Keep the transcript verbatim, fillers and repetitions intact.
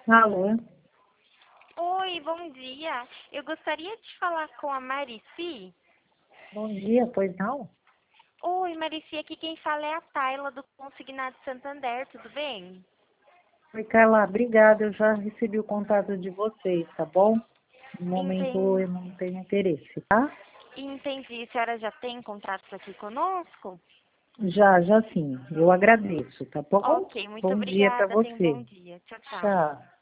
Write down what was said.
Alô? Oi, bom dia. Eu gostaria de falar com a Marici. Bom dia, pois não? Oi, Marici, aqui quem fala é a Tayla do Consignado Santander, tudo bem? Oi, Carla, obrigada. Eu já recebi o contato de vocês, tá bom? No momento Entendi. eu não tenho interesse, tá? Entendi. A senhora já tem contratos aqui conosco? Já, já sim. Eu agradeço, tá bom? Ok, muito Bom dia para obrigada. Tenha um você. bom dia. Tchau, tchau. Tchau.